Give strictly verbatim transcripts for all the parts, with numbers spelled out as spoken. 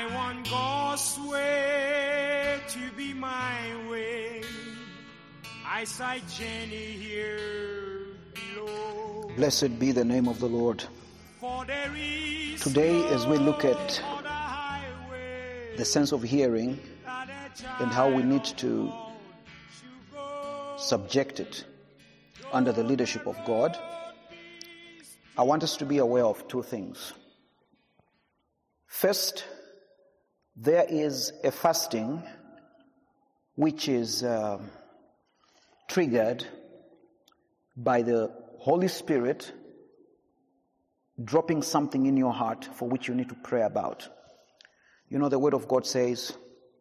I want God's way to be my way as I journey here below. Blessed be the name of the Lord. Today, as we look at the sense of hearing and how we need to subject it under the leadership of God, I want us to be aware of two things. First, there is a fasting which is uh, triggered by the Holy Spirit dropping something in your heart for which you need to pray about. You know, the Word of God says,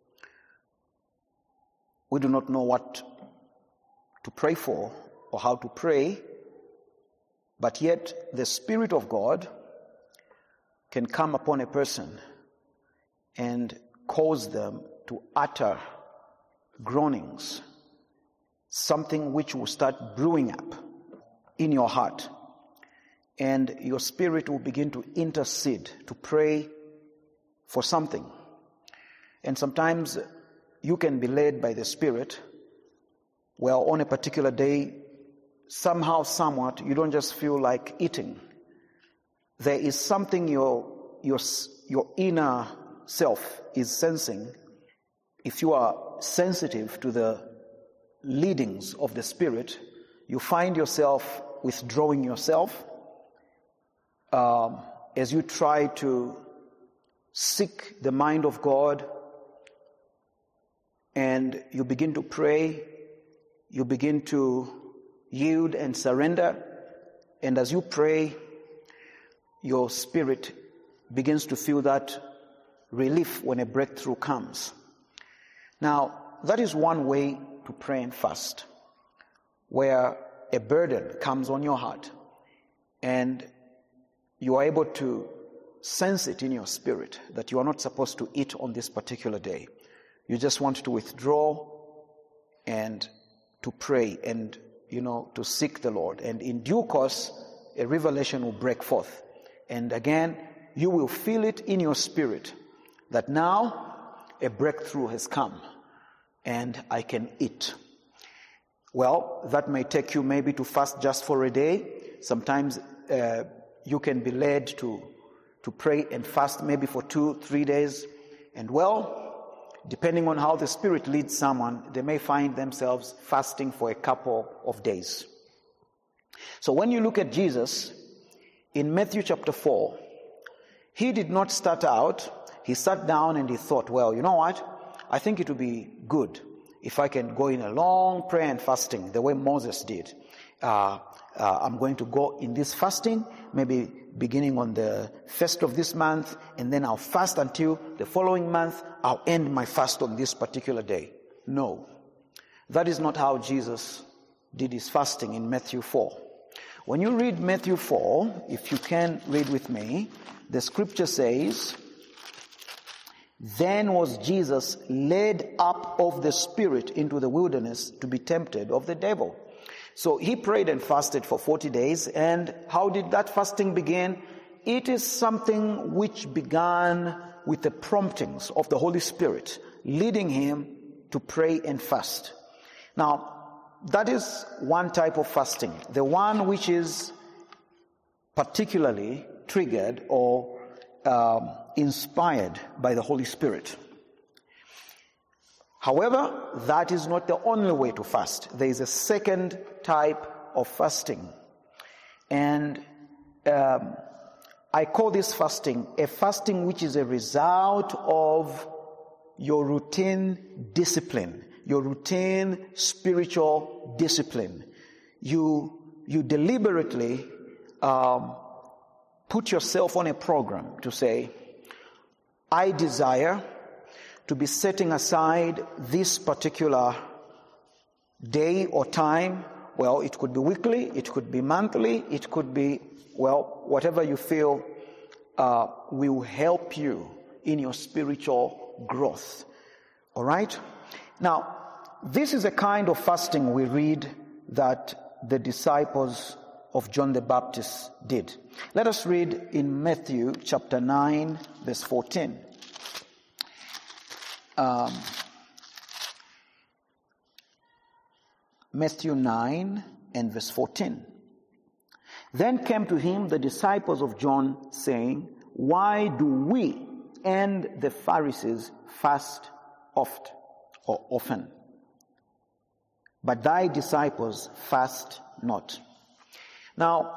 we do not know what to pray for or how to pray, but yet the Spirit of God can come upon a person and cause them to utter groanings, something which will start brewing up in your heart. And your spirit will begin to intercede, to pray for something. And sometimes you can be led by the Spirit. Well, on a particular day, somehow, somewhat, you don't just feel like eating. There is something your, your, your inner self is sensing. If you are sensitive to the leadings of the Spirit, you find yourself withdrawing yourself um, as you try to seek the mind of God, and you begin to pray, you begin to yield and surrender, and as you pray, your spirit begins to feel that relief when a breakthrough comes. Now, that is one way to pray and fast, where a burden comes on your heart, and you are able to sense it in your spirit that you are not supposed to eat on this particular day. You just want to withdraw and to pray and, you know, to seek the Lord. And in due course, a revelation will break forth. And again, you will feel it in your spirit that now a breakthrough has come and I can eat. Well, that may take you maybe to fast just for a day. Sometimes uh, you can be led to, to pray and fast maybe for two, three days. And well, depending on how the Spirit leads someone, they may find themselves fasting for a couple of days. So when you look at Jesus, in Matthew chapter four, he did not start out, he sat down and he thought, well, you know what? I think it would be good if I can go in a long prayer and fasting, the way Moses did. Uh, uh, I'm going to go in this fasting, maybe beginning on the first of this month, and then I'll fast until the following month. I'll end my fast on this particular day. No, that is not how Jesus did his fasting in Matthew four. When you read Matthew four, if you can read with me, the scripture says, then was Jesus led up of the Spirit into the wilderness to be tempted of the devil. So he prayed and fasted for forty days. And how did that fasting begin? It is something which began with the promptings of the Holy Spirit, leading him to pray and fast. Now, that is one type of fasting. The one which is particularly triggered or um, inspired by the Holy Spirit. However, that is not the only way to fast. There is a second type of fasting. And um, I call this fasting a fasting which is a result of your routine discipline, your routine spiritual discipline. You, you deliberately um, put yourself on a program to say, I desire to be setting aside this particular day or time. Well, it could be weekly, it could be monthly, it could be, well, whatever you feel uh, will help you in your spiritual growth. All right? Now, this is a kind of fasting we read that the disciples of John the Baptist did. Let us read in Matthew chapter nine, verse fourteen. um, Matthew nine and verse fourteen. Then came to him the disciples of John, saying, why do we and the Pharisees fast oft or often, but thy disciples fast not? Now,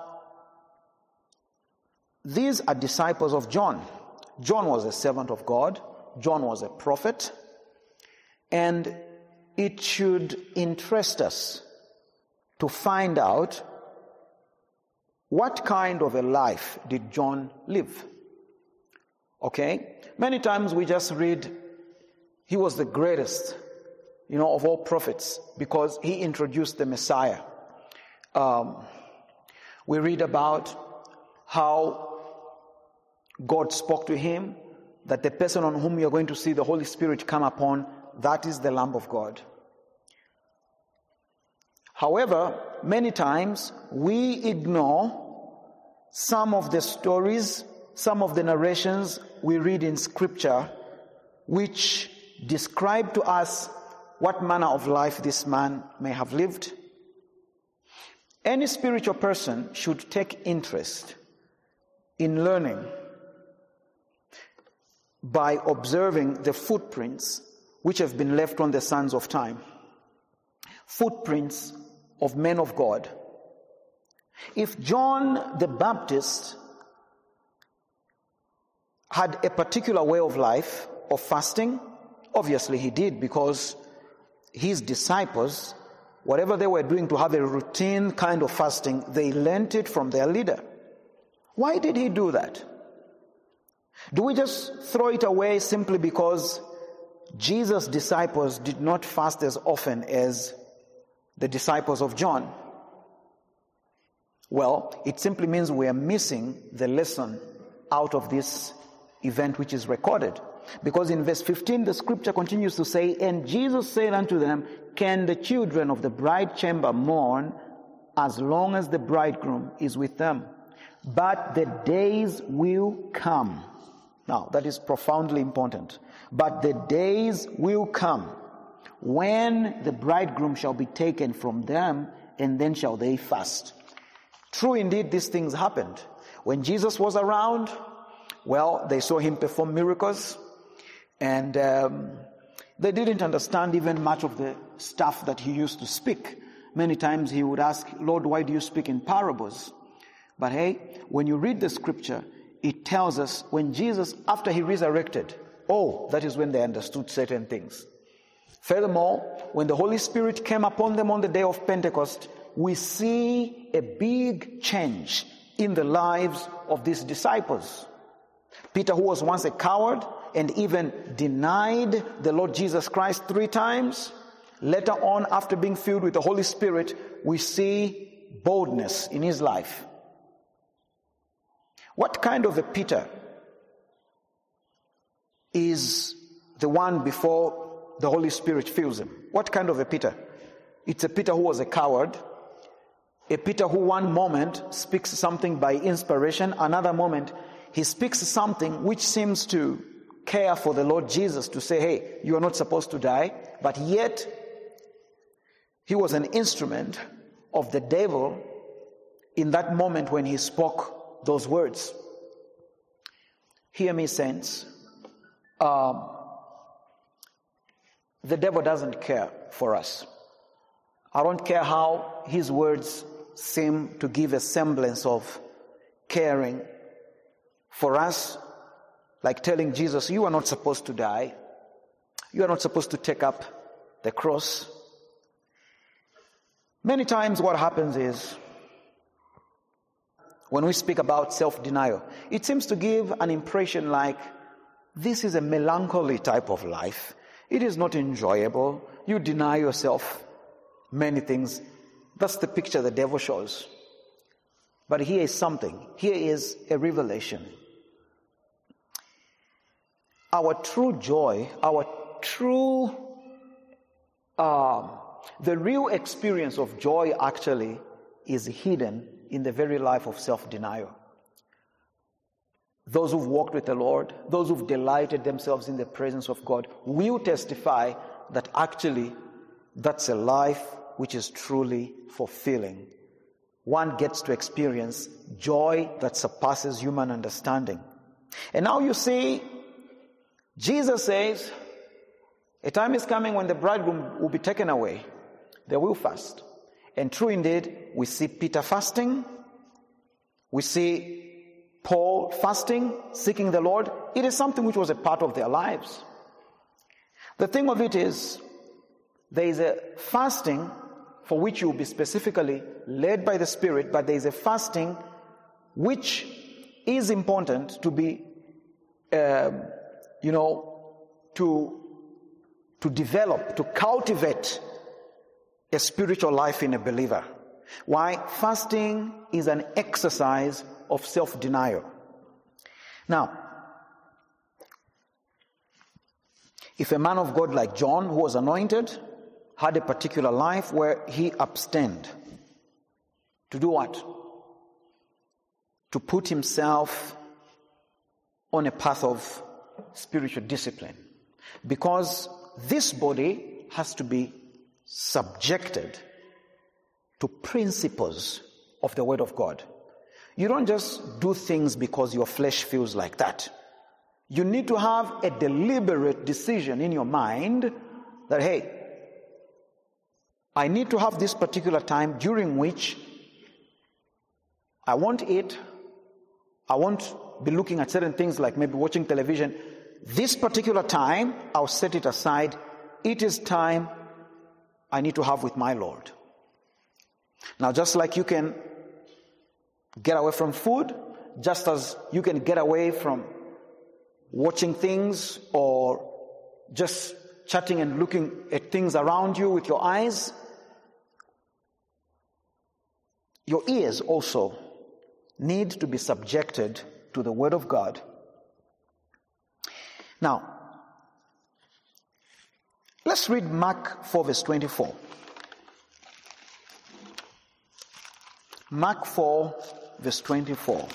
these are disciples of John. John was a servant of God. John was a prophet. And it should interest us to find out what kind of a life did John live. Okay? Many times we just read, he was the greatest, you know, of all prophets because he introduced the Messiah. Um, we read about how God spoke to him that the person on whom you're going to see the Holy Spirit come upon, that is the Lamb of God. However, many times we ignore some of the stories, some of the narrations we read in Scripture, which describe to us what manner of life this man may have lived. Any spiritual person should take interest in learning by observing the footprints which have been left on the sands of time. Footprints of men of God. If John the Baptist had a particular way of life of fasting, obviously he did, because his disciples, whatever they were doing to have a routine kind of fasting, they learnt it from their leader. Why did he do that? Do we just throw it away simply because Jesus' disciples did not fast as often as the disciples of John? Well, it simply means we are missing the lesson out of this event which is recorded. Because in verse fifteen, the scripture continues to say, and Jesus said unto them, can the children of the bride chamber mourn as long as the bridegroom is with them? But the days will come. Now, that is profoundly important. But the days will come when the bridegroom shall be taken from them, and then shall they fast. True indeed, these things happened. When Jesus was around, well, they saw him perform miracles, and um, they didn't understand even much of the stuff that he used to speak. Many times he would ask, Lord, why do you speak in parables? But hey, when you read the scripture, it tells us when Jesus, after he resurrected, oh, that is when they understood certain things. Furthermore, when the Holy Spirit came upon them on the day of Pentecost, we see a big change in the lives of these disciples. Peter, who was once a coward and even denied the Lord Jesus Christ three times, later on, after being filled with the Holy Spirit, we see boldness in his life. What kind of a Peter is the one before the Holy Spirit fills him? What kind of a Peter? It's a Peter who was a coward, a Peter who one moment speaks something by inspiration, another moment he speaks something which seems to care for the Lord Jesus, to say, hey, you are not supposed to die, but yet he was an instrument of the devil in that moment when he spoke those words. Hear me, saints. Um, the devil doesn't care for us. I don't care how his words seem to give a semblance of caring for us, like telling Jesus, you are not supposed to die. You are not supposed to take up the cross. Many times what happens is, when we speak about self-denial, it seems to give an impression like this is a melancholy type of life. It is not enjoyable. You deny yourself many things. That's the picture the devil shows. But here is something. Here is a revelation. Our true joy, our true, uh, the real experience of joy actually is hidden in the very life of self-denial. those who've walked with the Lord, those who've delighted themselves in the presence of God, will testify that actually that's a life which is truly fulfilling. One gets to experience joy that surpasses human understanding. And now you see, Jesus says, a time is coming when the bridegroom will be taken away. They will fast. And true indeed, we see Peter fasting. We see Paul fasting, seeking the Lord. It is something which was a part of their lives. The thing of it is, there is a fasting for which you will be specifically led by the Spirit, but there is a fasting which is important to be, uh, you know, to, to develop, to cultivate a spiritual life in a believer. Why? Fasting is an exercise of self-denial. Now, if a man of God like John, who was anointed, had a particular life where he abstained, to do what? To put himself on a path of spiritual discipline. Because this body has to be subjected to principles of the Word of God. You don't just do things because your flesh feels like that. You need to have a deliberate decision in your mind that, hey, I need to have this particular time during which I won't eat, I won't be looking at certain things like maybe watching television. This particular time, I'll set it aside. It is time I need to have with my Lord. Now, just like you can get away from food, just as you can get away from watching things or just chatting and looking at things around you with your eyes, your ears also need to be subjected to the Word of God. Now, let's read Mark four verse twenty-four. Mark four verse twenty-four.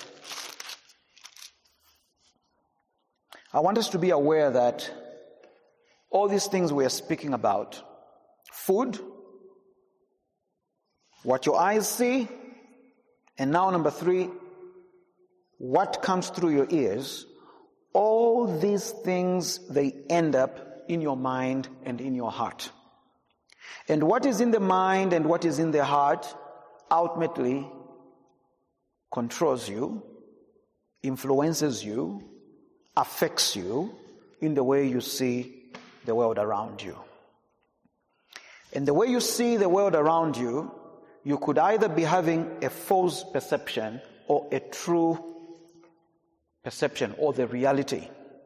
I want us to be aware that all these things we are speaking about, food, what your eyes see, and now number three, what comes through your ears, all these things, they end up in your mind and in your heart. And what is in the mind and what is in the heart ultimately controls you, influences you, affects you in the way you see the world around you. And the way you see the world around you, you could either be having a false perception or a true perception or the reality.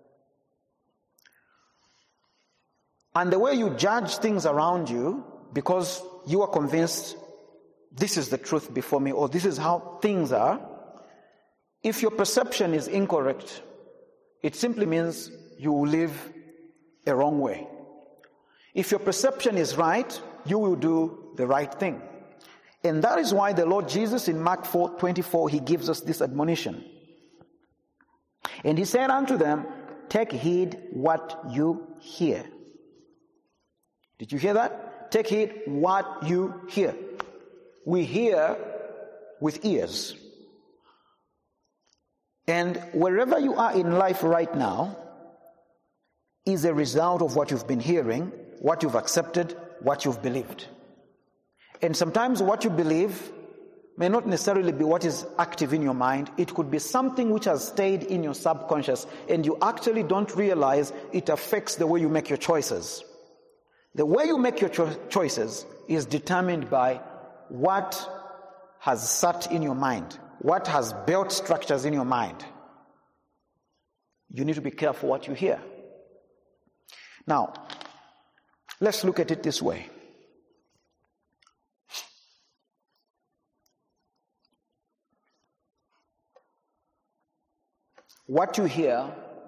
And the way you judge things around you, because you are convinced this is the truth before me or this is how things are, if your perception is incorrect, it simply means you will live a wrong way. If your perception is right, you will do the right thing. And that is why the Lord Jesus in Mark four twenty-four, he gives us this admonition. And he said unto them, take heed what you hear. Did you hear that? Take heed what you hear. We hear with ears. And wherever you are in life right now is a result of what you've been hearing, what you've accepted, what you've believed. And sometimes what you believe may not necessarily be what is active in your mind. It could be something which has stayed in your subconscious and you actually don't realize it affects the way you make your choices. The way you make your cho- choices is determined by what has sat in your mind, what has built structures in your mind. You need to be careful what you hear. Now, let's look at it this way. What you hear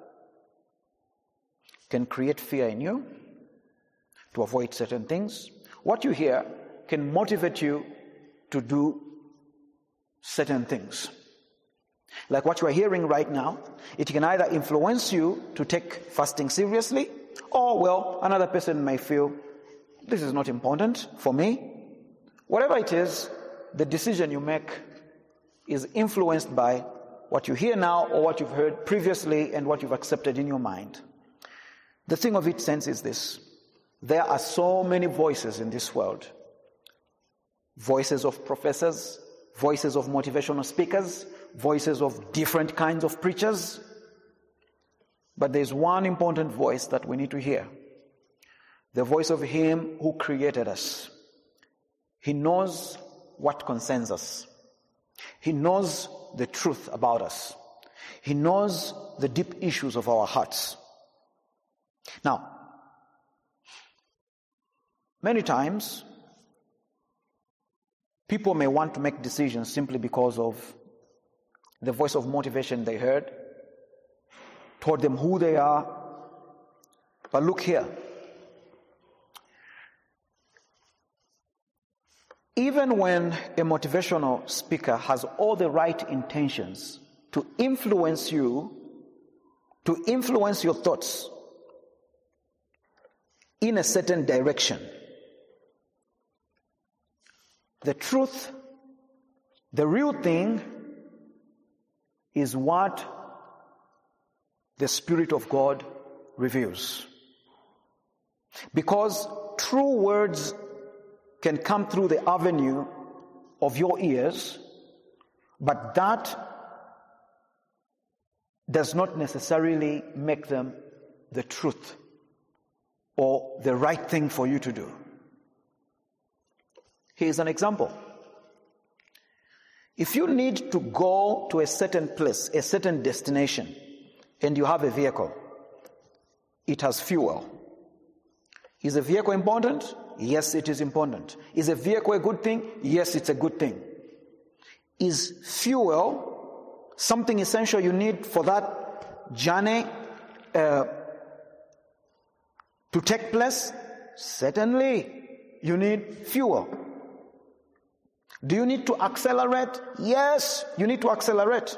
can create fear in you to avoid certain things. What you hear can motivate you to do certain things. Like what you are hearing right now, it can either influence you to take fasting seriously, or, well, another person may feel, this is not important for me. Whatever it is, the decision you make is influenced by what you hear now or what you've heard previously and what you've accepted in your mind. The thing of it, sense, is this. There are so many voices in this world. Voices of professors, voices of motivational speakers, voices of different kinds of preachers. But there's one important voice that we need to hear. The voice of Him who created us. He knows what concerns us. He knows the truth about us. He knows the deep issues of our hearts. Now, many times, people may want to make decisions simply because of the voice of motivation they heard, told them who they are. But look here. Even when a motivational speaker has all the right intentions to influence you, to influence your thoughts in a certain direction, the truth, the real thing, is what the Spirit of God reveals. Because true words can come through the avenue of your ears, but that does not necessarily make them the truth or the right thing for you to do. Here's an example. If you need to go to a certain place, a certain destination, and you have a vehicle, it has fuel. Is a vehicle important? Yes, it is important. Is a vehicle a good thing? Yes, it's a good thing. Is fuel something essential you need for that journey uh, to take place? Certainly, you need fuel. Do you need to accelerate? Yes, you need to accelerate.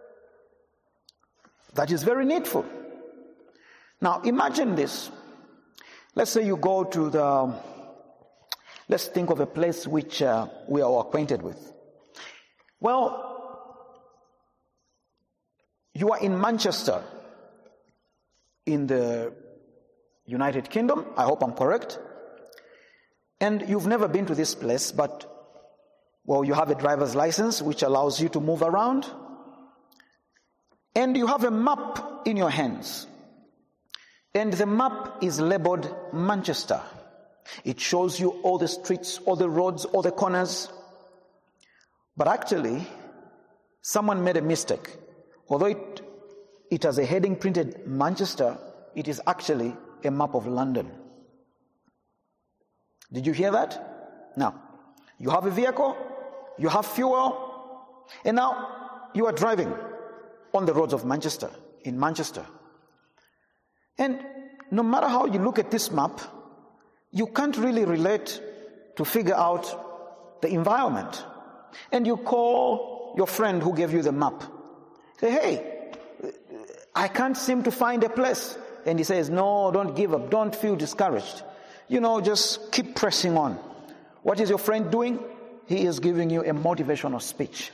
That is very needful. Now, imagine this. Let's say you go to the, let's think of a place which uh, we are acquainted with. Well, you are in Manchester, in the United Kingdom. I hope I'm correct. And you've never been to this place, but, well, you have a driver's license which allows you to move around. And you have a map in your hands. And the map is labeled Manchester. It shows you all the streets, all the roads, all the corners. But actually, someone made a mistake. Although it, it has a heading printed Manchester, it is actually a map of London. Did you hear that? Now, you have a vehicle, you have fuel, and now you are driving on the roads of Manchester, in Manchester. And no matter how you look at this map, you can't really relate to figure out the environment. And you call your friend who gave you the map. Say, hey, I can't seem to find a place. And he says, no, don't give up. Don't feel discouraged. You know, just keep pressing on. What is your friend doing? He is giving you a motivational speech.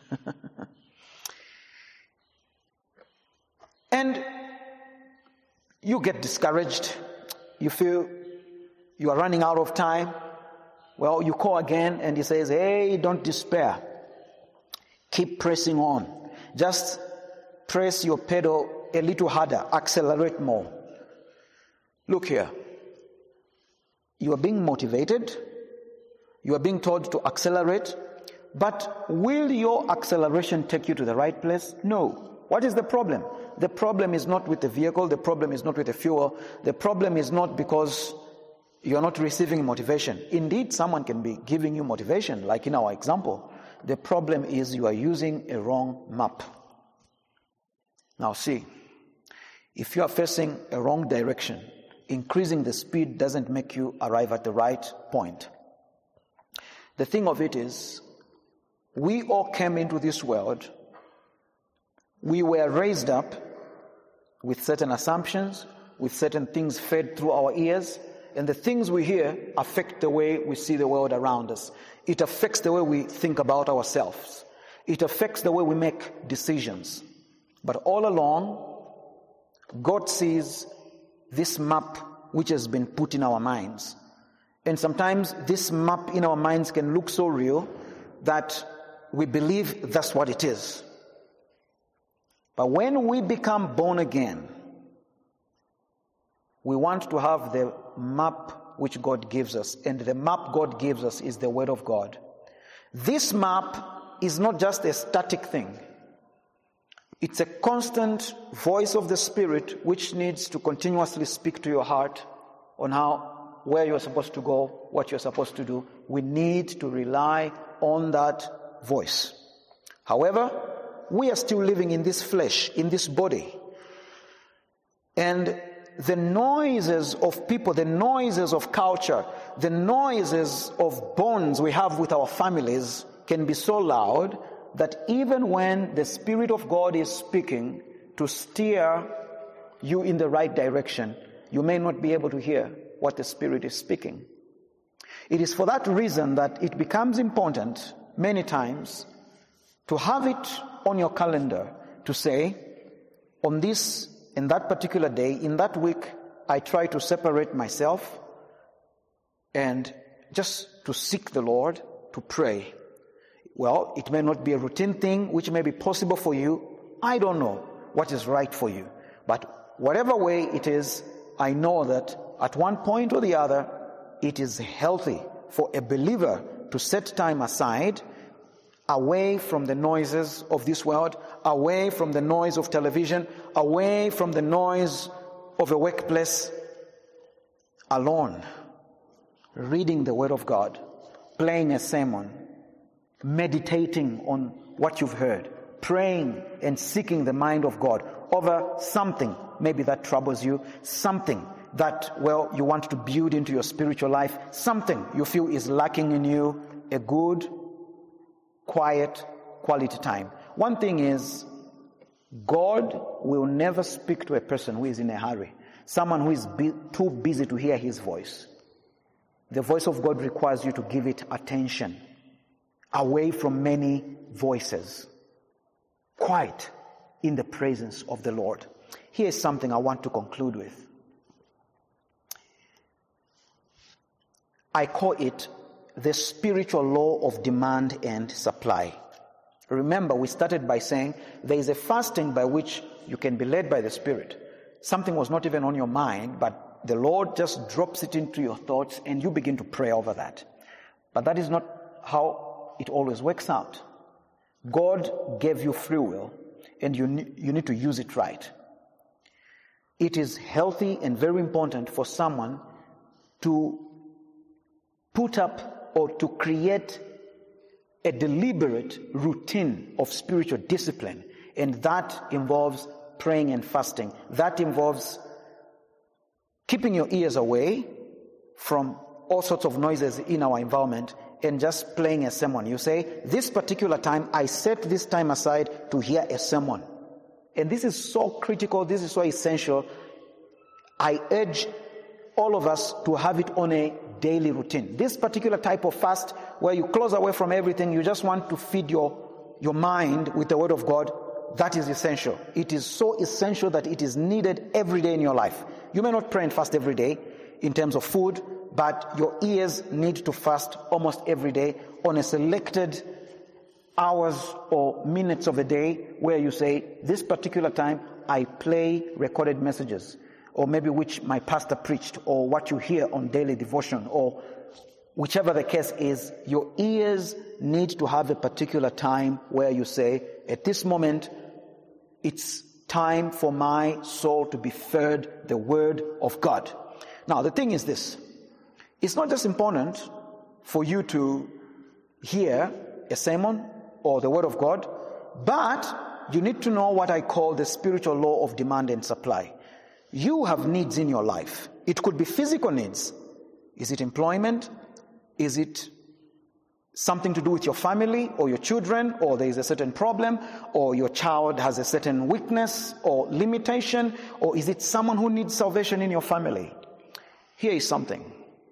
And you get discouraged. You feel you are running out of time. Well, you call again and he says, hey, don't despair. Keep pressing on. Just press your pedal a little harder. Accelerate more. Look here. You are being motivated. You are being told to accelerate. But will your acceleration take you to the right place? No. What is the problem? The problem is not with the vehicle. The problem is not with the fuel. The problem is not because you are not receiving motivation. Indeed, someone can be giving you motivation, like in our example. The problem is you are using a wrong map. Now see, if you are facing a wrong direction, increasing the speed doesn't make you arrive at the right point. The thing of it is, we all came into this world We were raised up with certain assumptions, with certain things fed through our ears, and the things we hear affect the way we see the world around us. It affects the way we think about ourselves. It affects the way we make decisions. But all along, God sees this map which has been put in our minds. And sometimes this map in our minds can look so real that we believe that's what it is. But when we become born again, we want to have the map which God gives us. And the map God gives us is the Word of God. This map is not just a static thing. It's a constant voice of the Spirit which needs to continuously speak to your heart on how, where you're supposed to go, what you're supposed to do. We need to rely on that voice. However, we are still living in this flesh, in this body. And the noises of people, the noises of culture, the noises of bonds we have with our families can be so loud that even when the Spirit of God is speaking to steer you in the right direction, you may not be able to hear what the Spirit is speaking. It is for that reason that it becomes important many times to have it on your calendar to say, on this and that particular day, in that week, I try to separate myself and just to seek the Lord, to pray. Well, it may not be a routine thing which may be possible for you. I don't know what is right for you. But whatever way it is, I know that at one point or the other, it is healthy for a believer to set time aside away from the noises of this world, away from the noise of television, away from the noise of a workplace, alone, reading the Word of God, playing a sermon, meditating on what you've heard, praying and seeking the mind of God over something maybe that troubles you, something that, well, you want to build into your spiritual life, something you feel is lacking in you, a good, quiet, quality time. One thing is, God will never speak to a person who is in a hurry, someone who is be- too busy to hear his voice. The voice of God requires you to give it attention, away from many voices, quiet in the presence of the Lord. Here's something I want to conclude with. I call it the spiritual law of demand and supply. Remember, we started by saying there is a fasting by which you can be led by the Spirit. Something was not even on your mind, but the Lord just drops it into your thoughts and you begin to pray over that. But that is not how it always works out. God gave you free will and you, ne- you need to use it right. It is healthy and very important for someone to put up or to create a deliberate routine of spiritual discipline. And that involves praying and fasting. That involves keeping your ears away from all sorts of noises in our environment and just playing a sermon. You say, this particular time, I set this time aside to hear a sermon. And this is so critical, this is so essential. I urge all of us to have it on a daily routine. This particular type of fast where you close away from everything, you just want to feed your, your mind with the Word of God, that is essential. It is so essential that it is needed every day in your life. You may not pray and fast every day in terms of food, but your ears need to fast almost every day on a selected hours or minutes of a day where you say, this particular time I play recorded messages, or maybe which my pastor preached, or what you hear on daily devotion, or whichever the case is, your ears need to have a particular time where you say, at this moment, it's time for my soul to be fed the Word of God. Now, the thing is this. It's not just important for you to hear a sermon or the Word of God, but you need to know what I call the spiritual law of demand and supply. You have needs in your life. It could be physical needs. Is it employment? Is it something to do with your family or your children, or there is a certain problem, or your child has a certain weakness or limitation, or is it someone who needs salvation in your family? Here is something.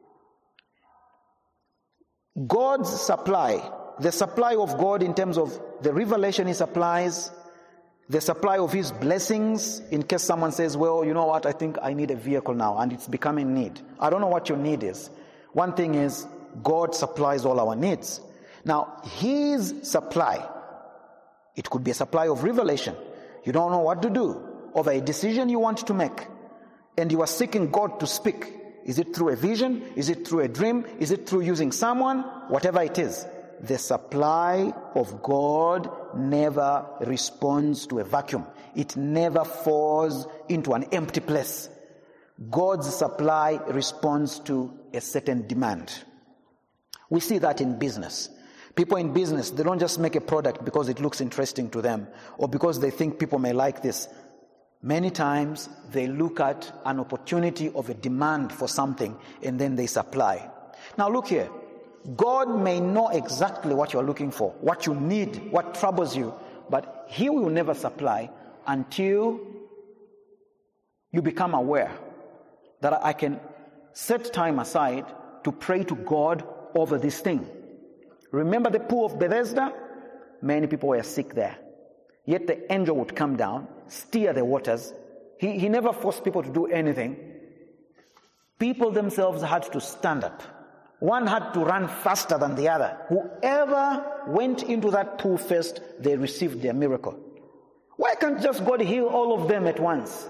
God's supply, the supply of God in terms of the revelation he supplies, the supply of his blessings, in case someone says, well, you know what, I think I need a vehicle now, and it's becoming need. I don't know what your need is. One thing is, God supplies all our needs. Now, his supply, it could be a supply of revelation. You don't know what to do over a decision you want to make, and you are seeking God to speak. Is it through a vision? Is it through a dream? Is it through using someone? Whatever it is, the supply of God never responds to a vacuum. It never falls into an empty place. God's supply responds to a certain demand. We see that in business. People in business, they don't just make a product because it looks interesting to them or because they think people may like this. Many times they look at an opportunity of a demand for something and then they supply. Now look here. God may know exactly what you're looking for, what you need, what troubles you, but he will never supply until you become aware that I can set time aside to pray to God over this thing. Remember the pool of Bethesda? Many people were sick there. Yet the angel would come down, steer the waters. He, he never forced people to do anything. People themselves had to stand up. One had to run faster than the other. Whoever went into that pool first, they received their miracle. Why can't just God heal all of them at once?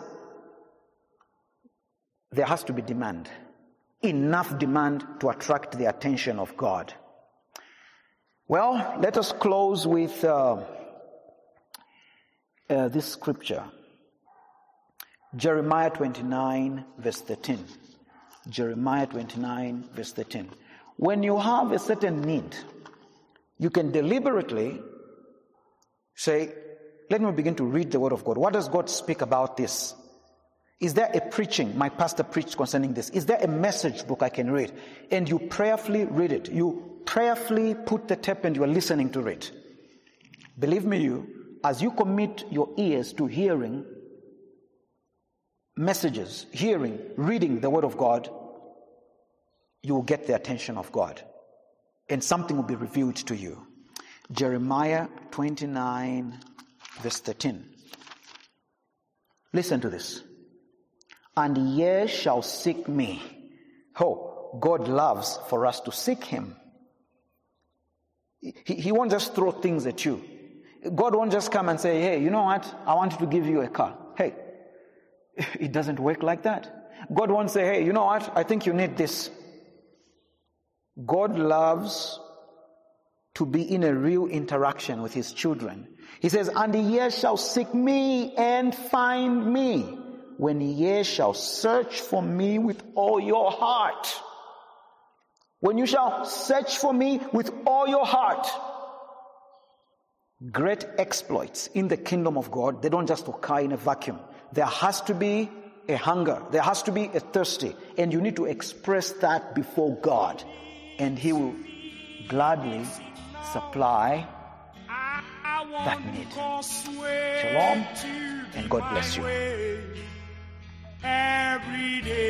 There has to be demand. Enough demand to attract the attention of God. Well, let us close with uh, uh, this scripture. Jeremiah twenty-nine, verse thirteen. Jeremiah twenty-nine, verse thirteen. When you have a certain need, you can deliberately say, let me begin to read the word of God. What does God speak about this? Is there a preaching my pastor preached concerning this? Is there a message book I can read? And you prayerfully read it. You prayerfully put the tape and you are listening to it. Believe me, you, as you commit your ears to hearing messages, hearing, reading the word of God, you will get the attention of God. And something will be revealed to you. Jeremiah twenty-nine, verse thirteen. Listen to this. And ye shall seek me. Oh, God loves for us to seek him. He, he won't just throw things at you. God won't just come and say, hey, you know what? I want to give you a car. Hey, it doesn't work like that. God won't say, hey, you know what? I think you need this. God loves to be in a real interaction with his children. He says, and ye shall seek me and find me, when ye shall search for me with all your heart. When you shall search for me with all your heart. Great exploits in the kingdom of God, they don't just occur in a vacuum. There has to be a hunger. There has to be a thirsty. And you need to express that before God. And he will gladly supply that need. Shalom, and God bless you. Every day.